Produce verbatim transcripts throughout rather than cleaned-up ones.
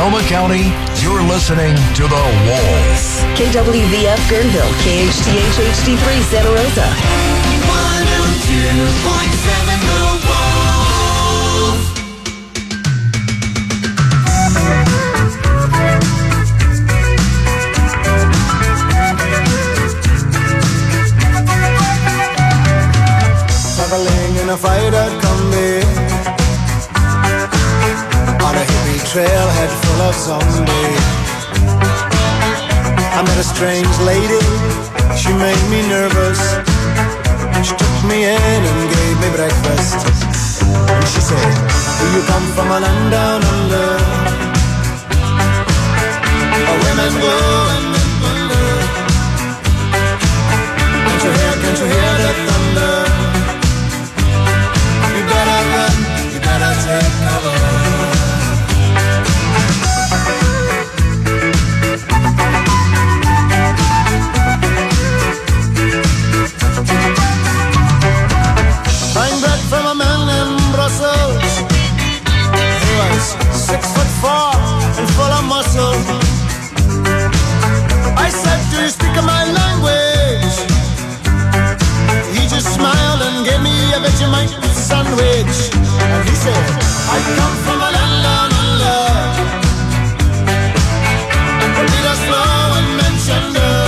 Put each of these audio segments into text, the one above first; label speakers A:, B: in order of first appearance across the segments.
A: Sonoma County, you're listening to The Wolf.
B: K W V F Guerneville, K H T H H D three Santa Rosa.
C: one oh two point seven The Wolf.
D: Traveling in a freighter combi on a hippie trailhead full of zombies. I met a strange lady, she made me nervous. She took me in and gave me breakfast. And she said, do you come from a land down under, where women go and men wonder? Can't you hear, can't you hear the thunder? You better run, you better take cover. Buying bread from a man in Brussels. He was six foot four and full of muscle. I said, do you speak my language? He just smiled and gave me a Vegemite sandwich. And he said, I come from a land down under, where leaders flow and men gender.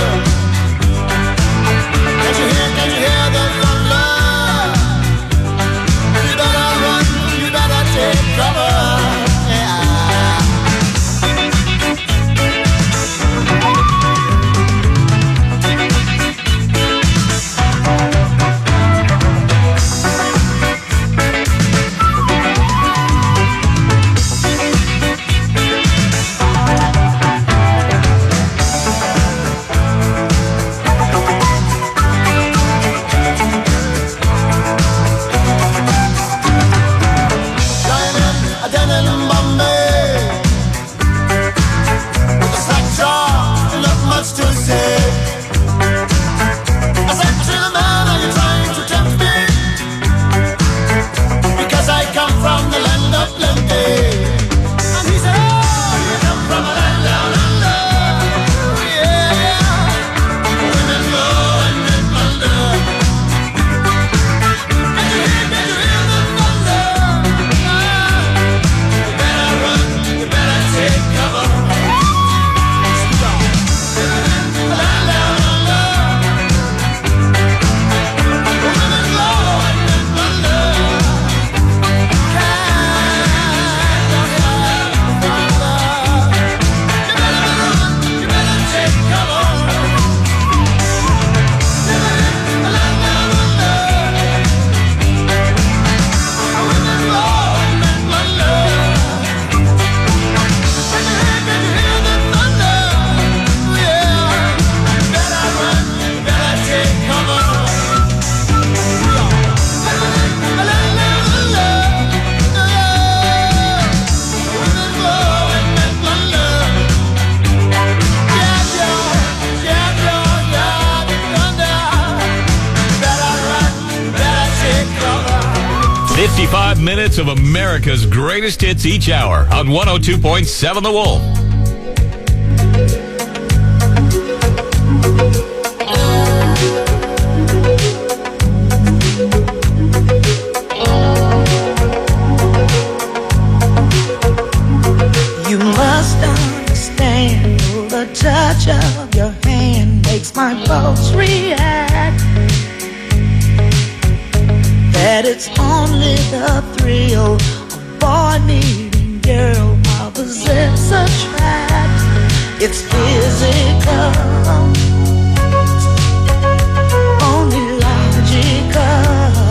D: Can't you hear, can't you hear the thunder? You better run, you better take cover.
E: fifty-five minutes of America's greatest hits each hour on one oh two point seven The Wolf.
F: You must understand, the touch of your hand makes my pulse react. That it's only the thrill of boy meeting girl opposites attract. It's physical, only logical.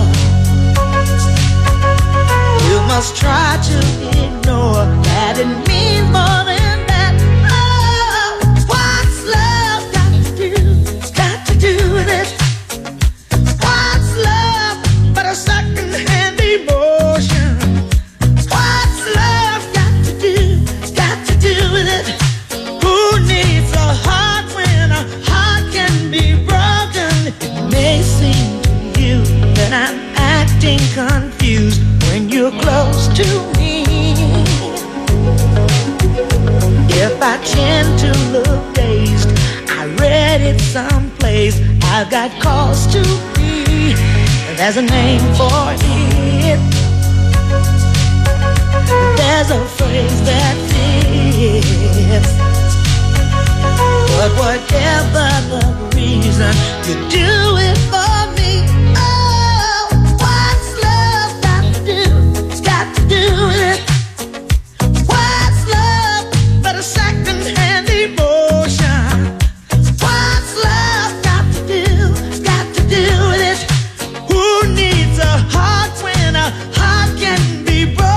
F: You must try to ignore that it means more than that. Oh, what's love got to do? Got to do with it. What's love but a second-hand emotion? What's love got to do? Got to do with it. Who needs a heart when a heart can be broken? It may seem to you that I'm acting confused when you're close to me. if I tend to look dazed, I read it someplace. I've got cause to be. There's a name for it. There's a phrase that fits. But whatever the reason, you do it for me. Oh, what's love got to do? It's got to do with it. What's love but a second-hand emotion? What's love got to do? It's got to do with it. Who needs a heart when a heart can be broken?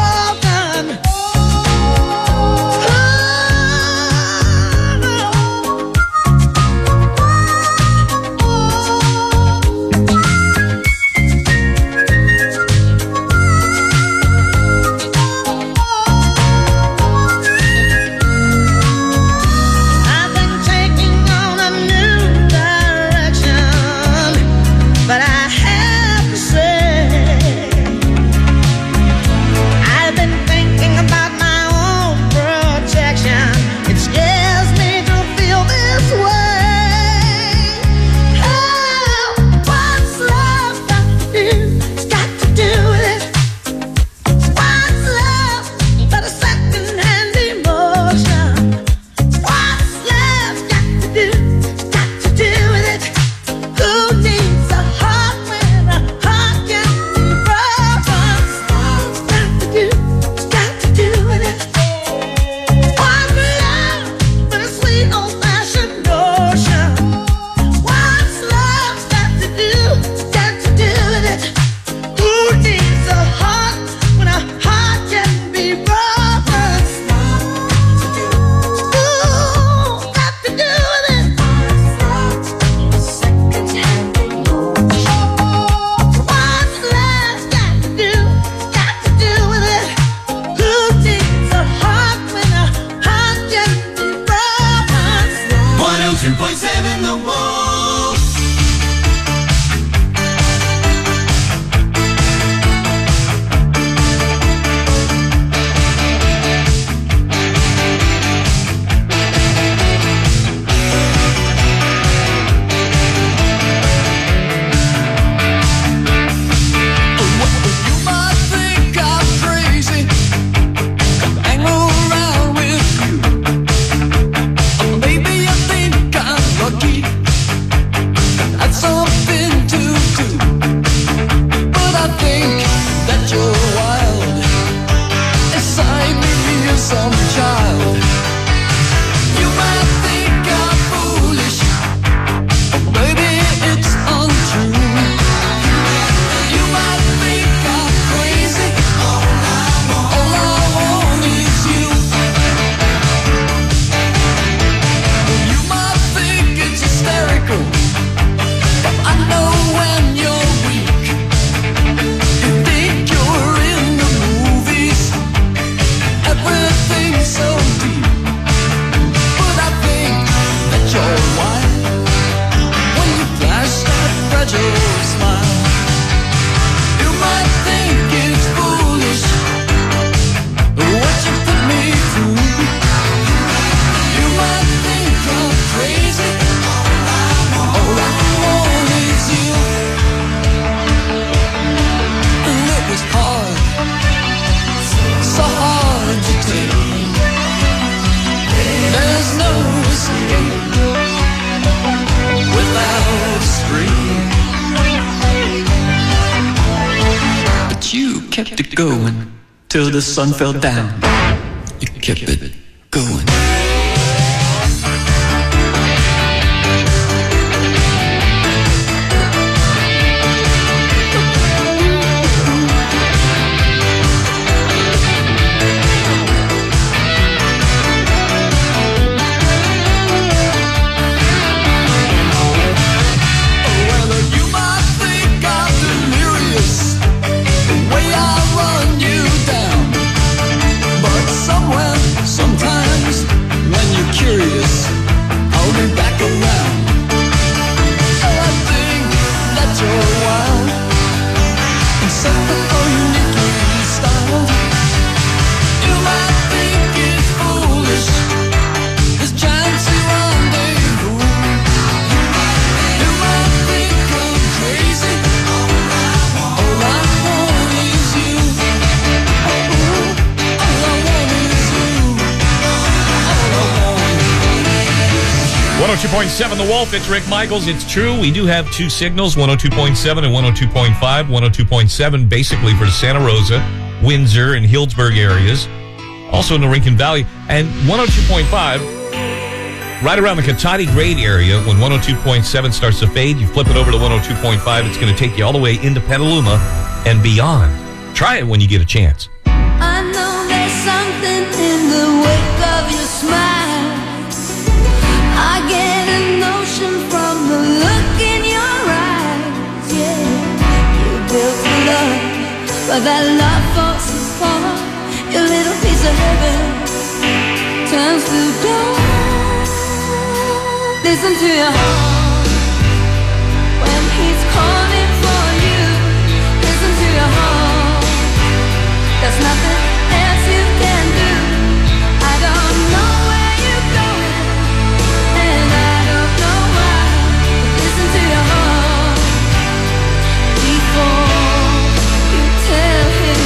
G: Kept it going till the sun fell down. You kept it going.
E: oh two point seven The Wolf, it's Rick Michaels. It's true, we do have two signals, one oh two point seven and one oh two point five. one oh two point seven basically for the Santa Rosa, Windsor, and Healdsburg areas. Also in the Rincon Valley. And one oh two point five, right around the Cotati grade area, when one oh two point seven starts to fade, you flip it over to one oh two point five. It's going to take you all the way into Petaluma and beyond. Try it when you get a chance.
H: I know there's something in the wake of your smile. I get a notion from the look in your eyes. Yeah, you built a love, but that love falls apart. Your little piece of heaven turns to gold. Listen to your heart when he's calling for you. Listen to your heart. There's nothing else you can do. I don't know where you're going, and I don't know why. Listen to your heart before you tell him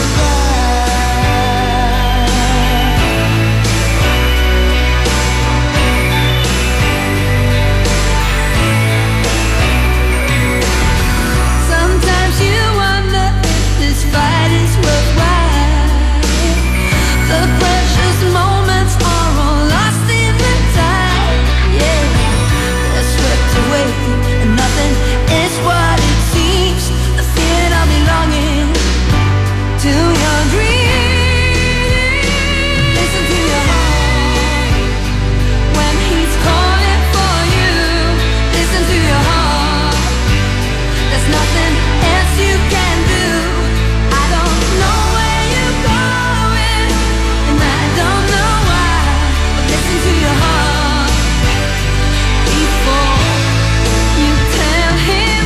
H: sometimes you wonder if this fight is worthwhile. The precious moments are all lost in the tide. Yeah, they're swept away, and nothing is what it seems. The feeling of belonging to your dreams. Listen to your heart when he's calling for you. Listen to your heart. There's nothing else you can do. I don't know where you're going, and I don't know why. But listen to your heart before you tell him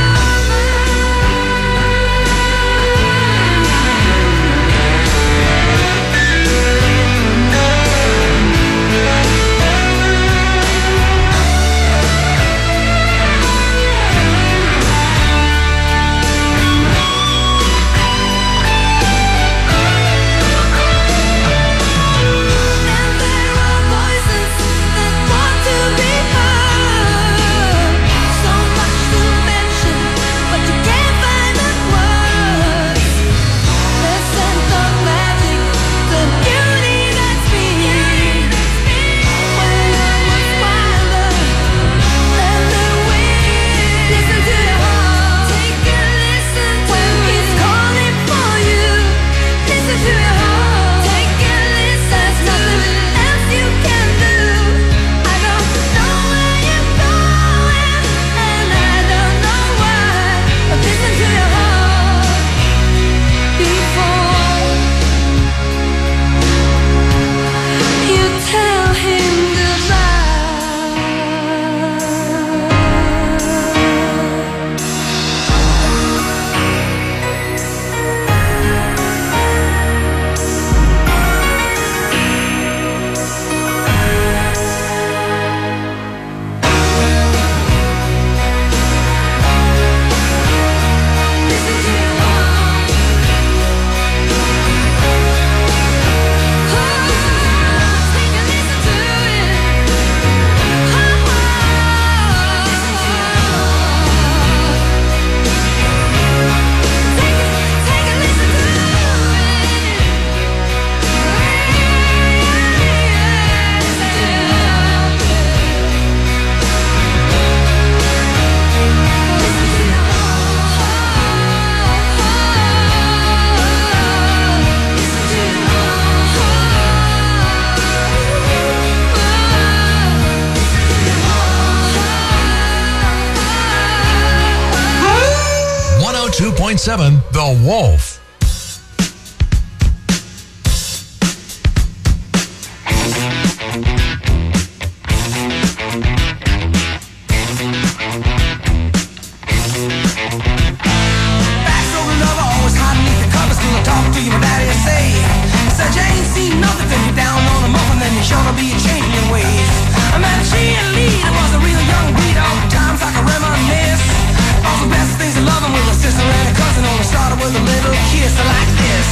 H: and there are voices that want to be heard. So much to mention, but you can't find the words. The sense of magic, the beauty that's been. When I was wilder than the wind. Listen to your heart. Take a listen when he's calling for you. Listen to your heart. Take a listen. There's nothing else you can do. I don't know where you're going, and I don't know why. But listen to your heart before you tell him goodbye. Listen to your heart. Oh, take a listen to it. Oh, take a, take a listen to
A: one oh two point seven The Wolf.
C: Back over lover, always hiding beneath the covers till I talk to you, my daddy will say. Said you ain't seen nothing till you're down on the muffin, then you're sure to be changing your ways. I met a cheerleader, was a real young breed, all times I can reminisce. All the best things of loving with a sister and a cousin, only started with a little kiss like this.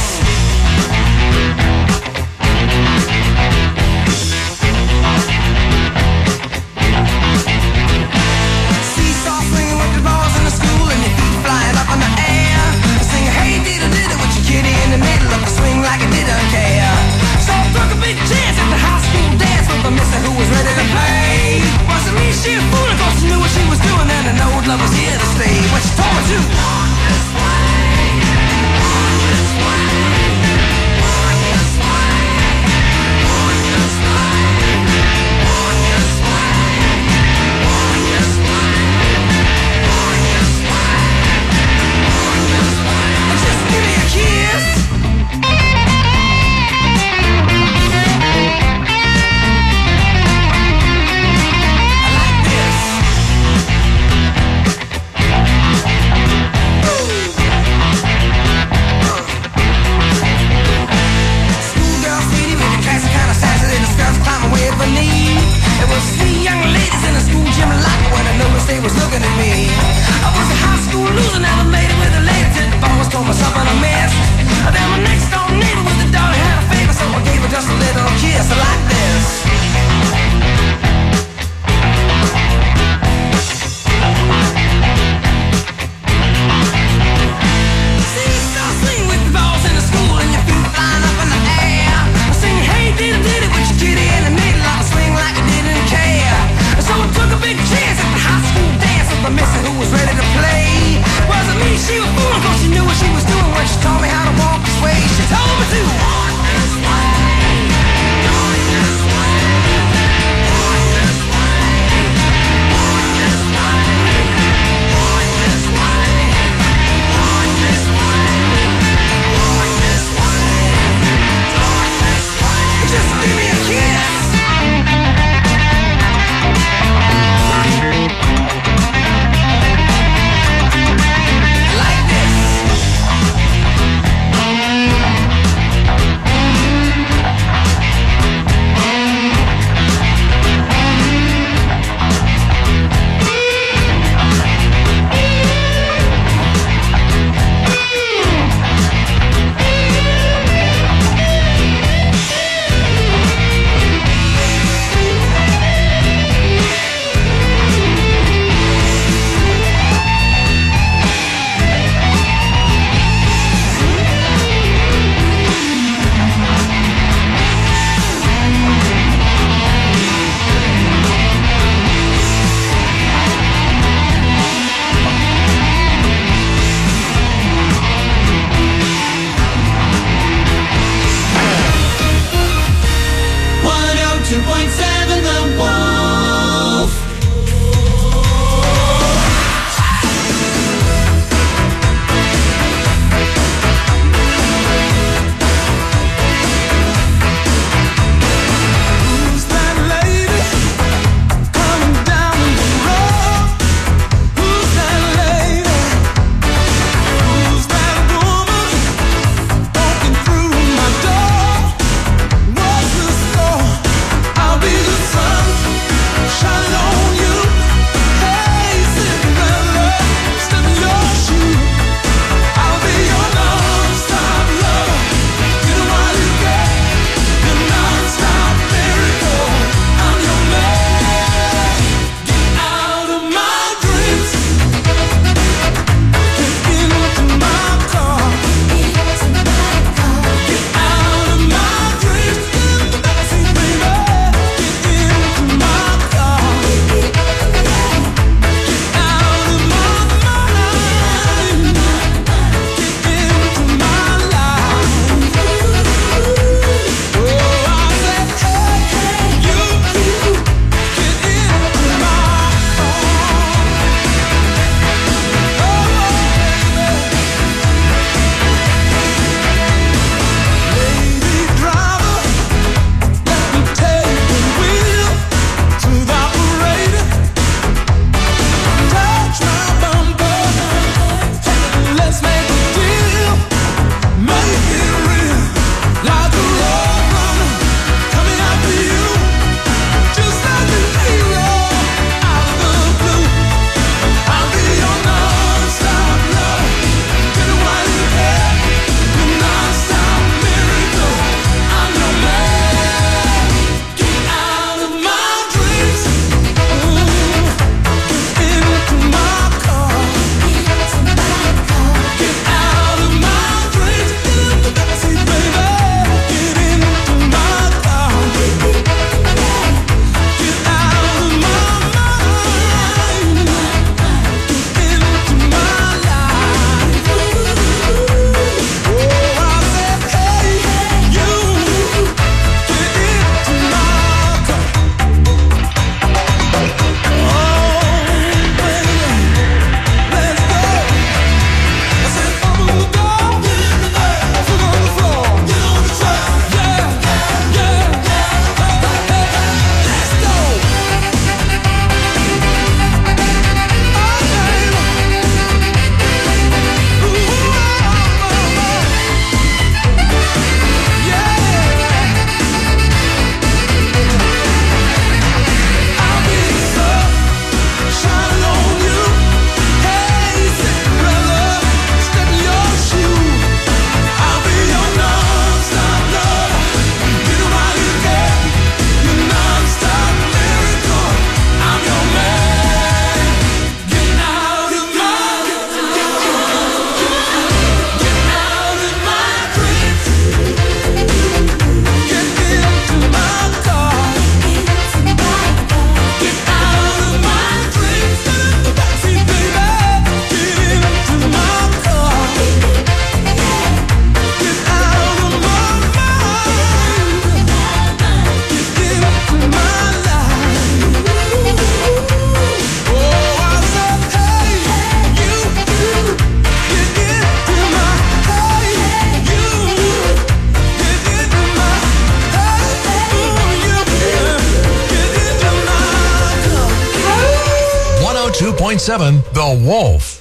A: point seven The Wolf.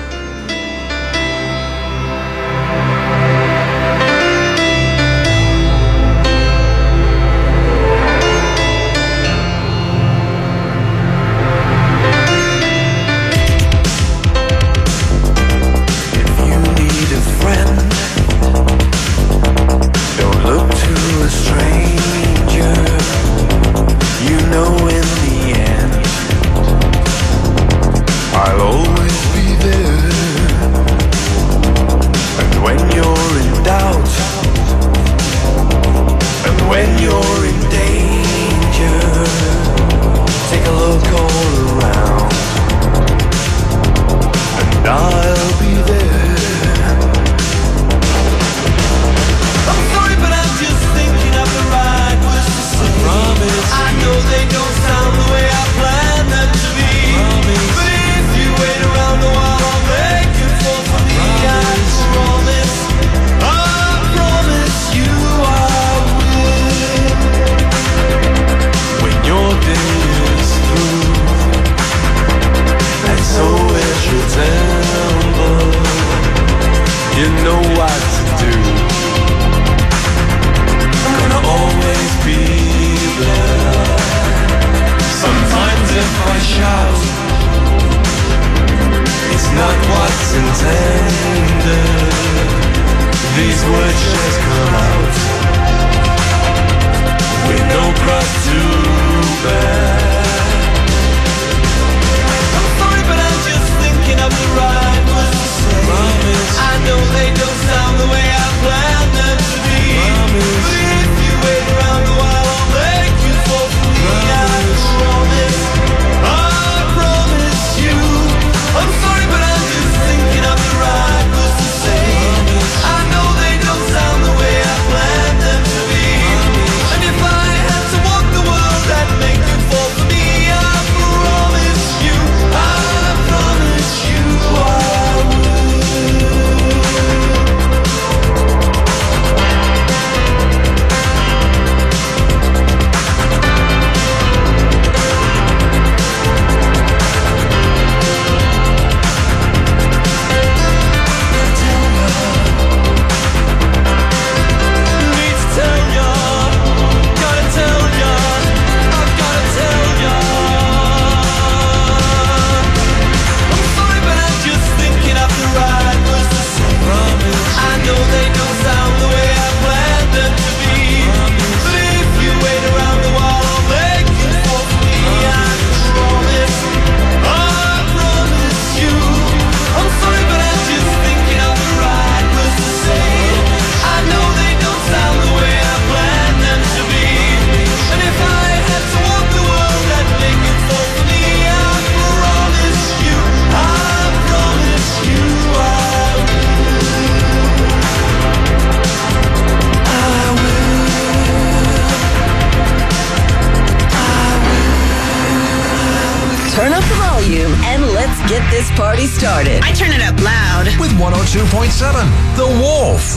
B: Turn up the volume and let's get this party started.
I: I turn it up loud.
A: With one oh two point seven The Wolf.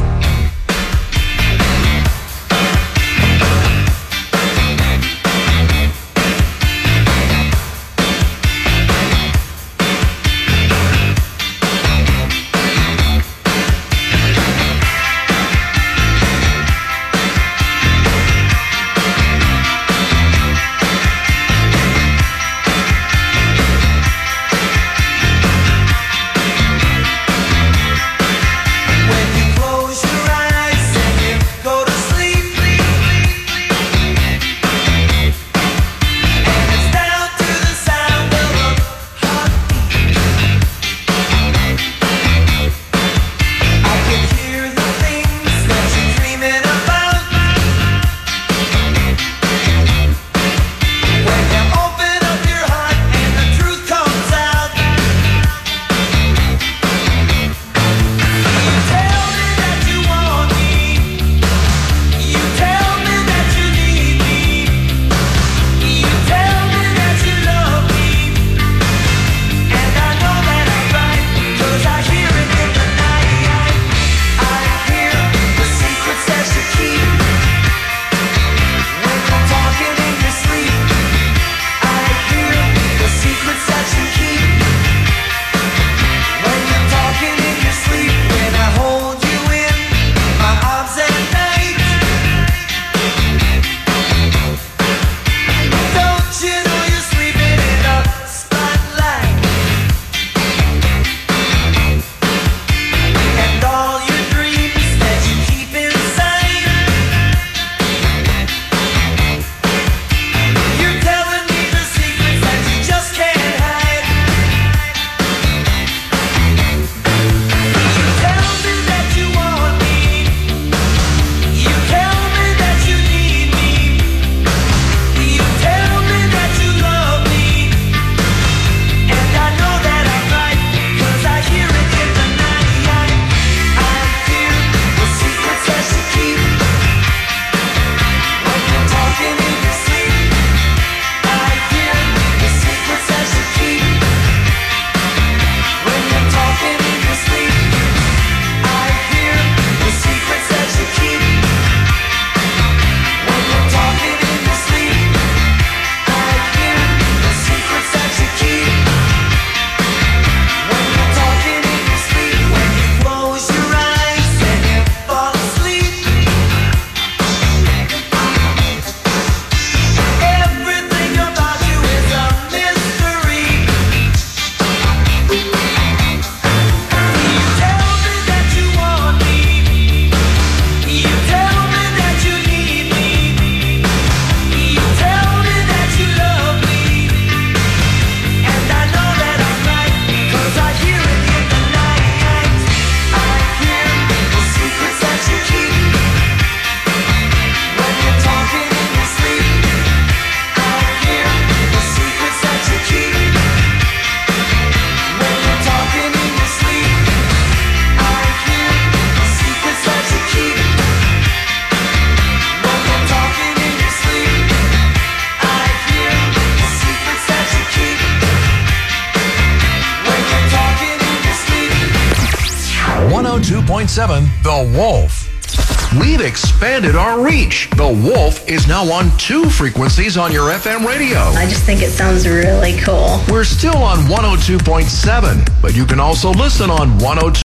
C: When you close your
A: two point seven The Wolf. We've expanded our reach. The Wolf is now on two frequencies on your F M radio.
I: I just think it sounds really cool.
A: We're still on one oh two point seven, but you can also listen on one oh two